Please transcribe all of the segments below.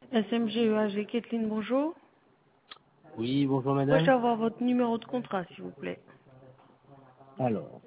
SMGEAG, Kathleen, bonjour. Oui, bonjour Pourrais-je madame. avoir votre numéro de contrat, s'il vous plaît? Alors,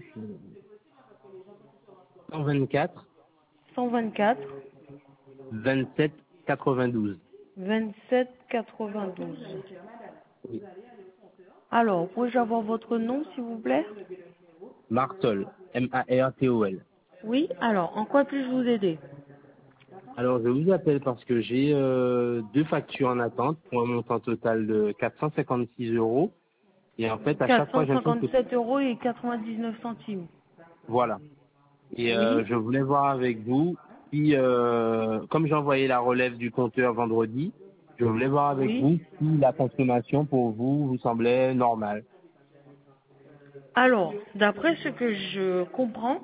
124 124 27 92. 27 92. Oui. Alors, pourrais-je avoir votre nom, s'il vous plaît? Martol, Martol. Oui, alors, en quoi puis-je vous aider? Alors, je vous appelle parce que j'ai deux factures en attente pour un montant total de 456 euros. Et en fait, à chaque fois, j'ai l'impression que... 457 euros et 99 centimes. Voilà. Et Oui, je voulais voir avec vous si, comme j'ai envoyé la relève du compteur vendredi, je voulais voir avec oui. vous si la consommation pour vous vous semblait normale. Alors, d'après ce que je comprends,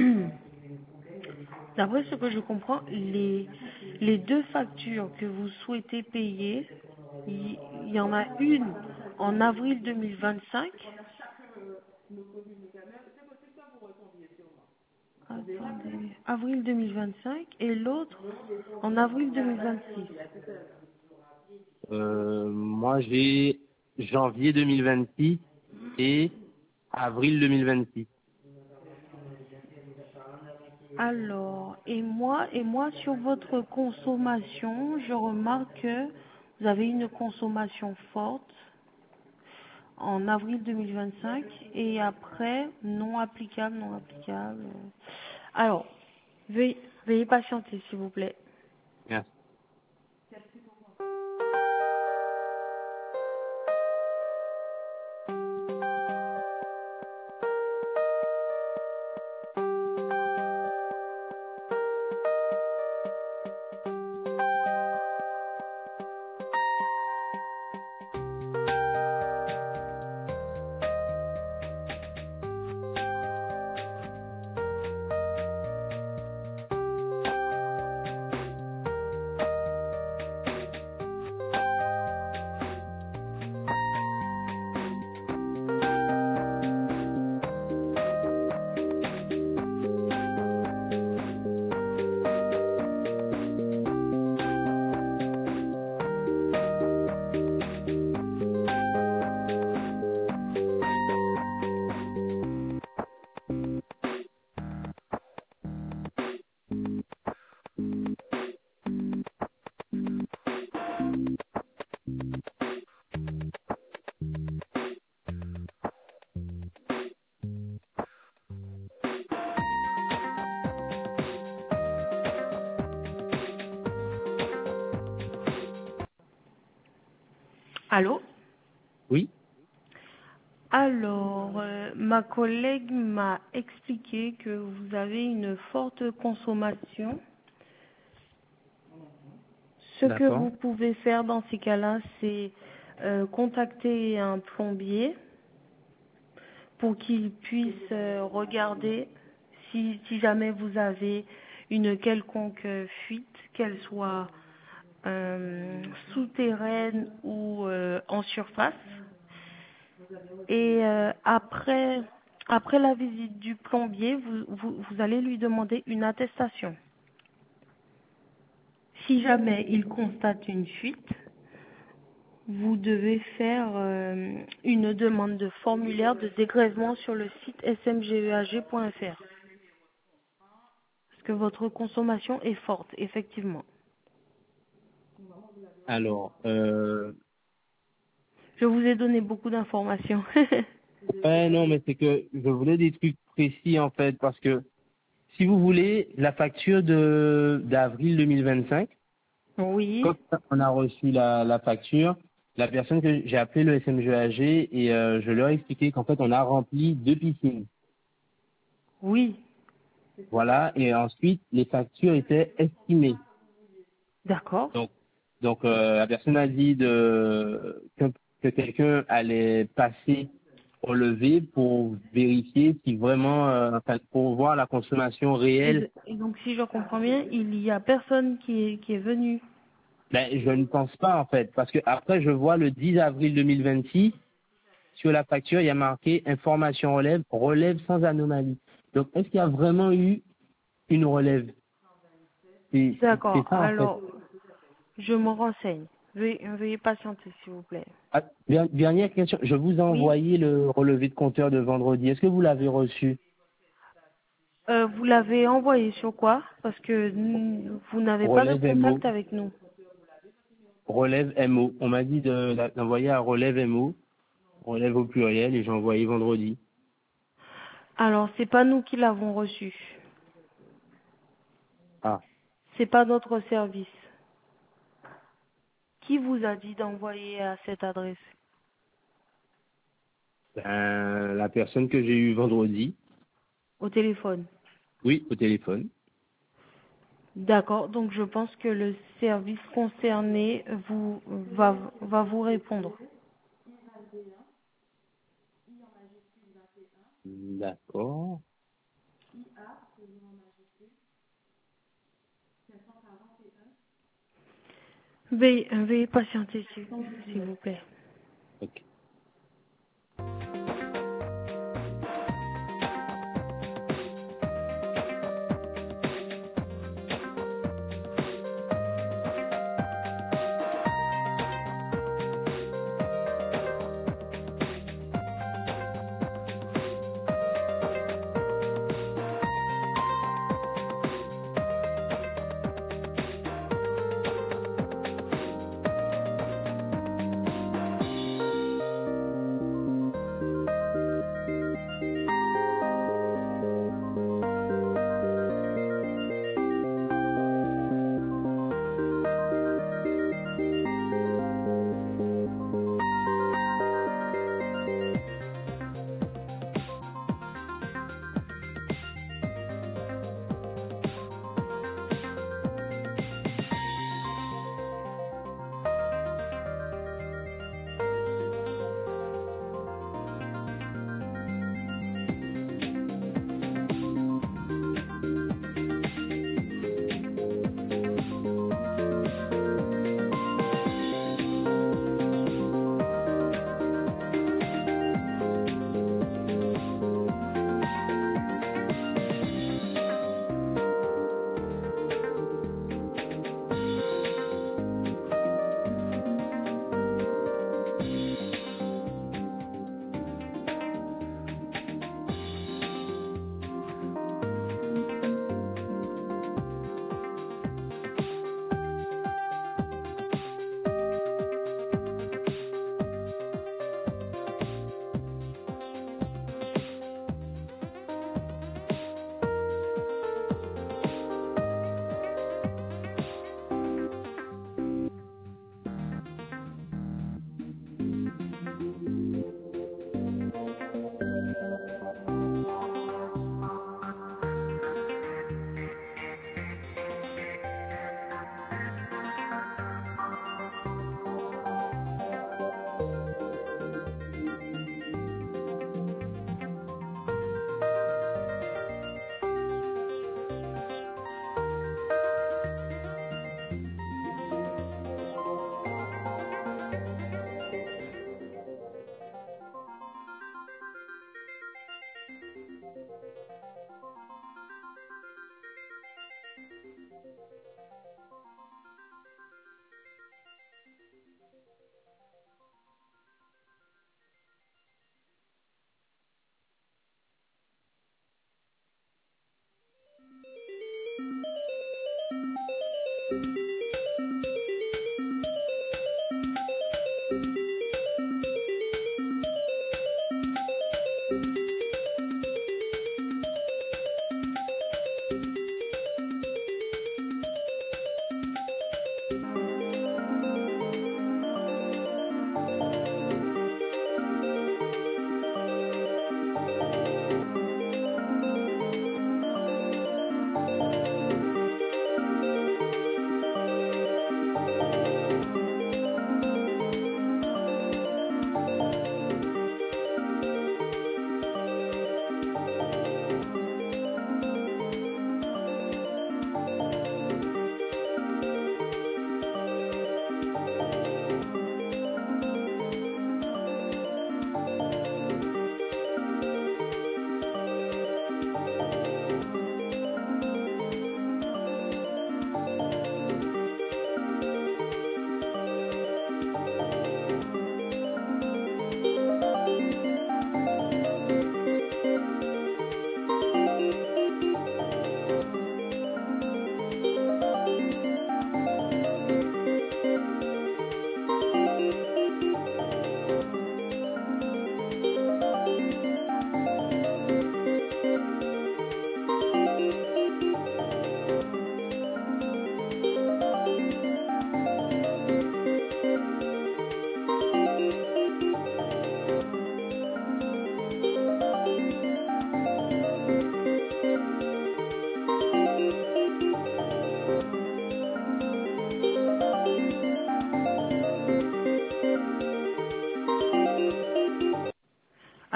d'après ce que je comprends, les deux factures que vous souhaitez payer, il y en a une en avril 2025. Attendez, avril 2025 et l'autre en avril 2026. Moi, j'ai janvier 2026 et avril 2026. Alors, et moi sur votre consommation, je remarque que vous avez une consommation forte en avril 2025 et après non applicable, non applicable. Alors, veuillez patienter s'il vous plaît. Merci. Allô? Oui, Alors, ma collègue m'a expliqué que vous avez une forte consommation. Ce que d'accord. vous pouvez faire dans ces cas-là, c'est contacter un plombier pour qu'il puisse regarder si jamais vous avez une quelconque fuite, qu'elle soit souterraine ou en surface. Et après la visite du plombier, vous allez lui demander une attestation. Si jamais il constate une fuite, vous devez faire une demande de formulaire de dégrèvement sur le site smgeag.fr. Parce que votre consommation est forte, effectivement. Alors, Je vous ai donné beaucoup d'informations. ouais, non, mais c'est que je voulais des trucs précis en fait, parce que si vous voulez, la facture de d'avril 2025, Oui, quand on a reçu la facture, la personne que j'ai appelé le SMGAG et je leur ai expliqué qu'en fait on a rempli deux piscines. oui, Voilà, et ensuite les factures étaient estimées. d'accord. Donc, la personne a dit que quelqu'un allait passer au lever pour vérifier si vraiment, enfin, pour voir la consommation réelle. Et donc, si je comprends bien, il y a personne qui est venu. Ben, je ne pense pas en fait, parce que après je vois le 10 avril 2026 sur la facture, il y a marqué information relève sans anomalie. Donc, est-ce qu'il y a vraiment eu une relève? C'est D'accord. ça en fait. Je me renseigne. Veuillez patienter, s'il vous plaît. Ah, dernière question. Je vous ai Oui. envoyé le relevé de compteur de vendredi. Est-ce que vous l'avez reçu? Vous l'avez envoyé sur quoi? Parce que vous n'avez pas de Relève MO. contact avec nous. Relève MO. On m'a dit d'envoyer à Relève MO. Relève au pluriel et j'ai envoyé vendredi. Alors, c'est pas nous qui l'avons reçu. Ah. C'est pas notre service. Qui vous a dit d'envoyer à cette adresse? Ben, la personne que j'ai eue vendredi. Au téléphone. Oui, au téléphone. D'accord, donc je pense que le service concerné va vous répondre. D'accord. Veuillez patienter, s'il vous plaît. Ok.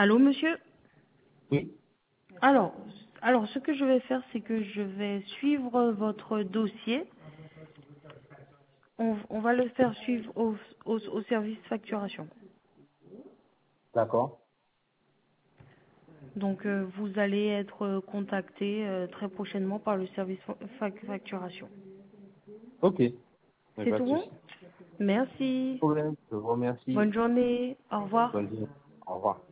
Allô, monsieur? Oui. Alors, ce que je vais faire, c'est que je vais suivre votre dossier. On va le faire suivre au service facturation. D'accord. Donc, vous allez être contacté très prochainement par le service facturation. Ok. Mais C'est pas tout de bon? souci. Merci. Problème. Je vous remercie. Bonne journée. Au revoir. Bonne journée. Au revoir.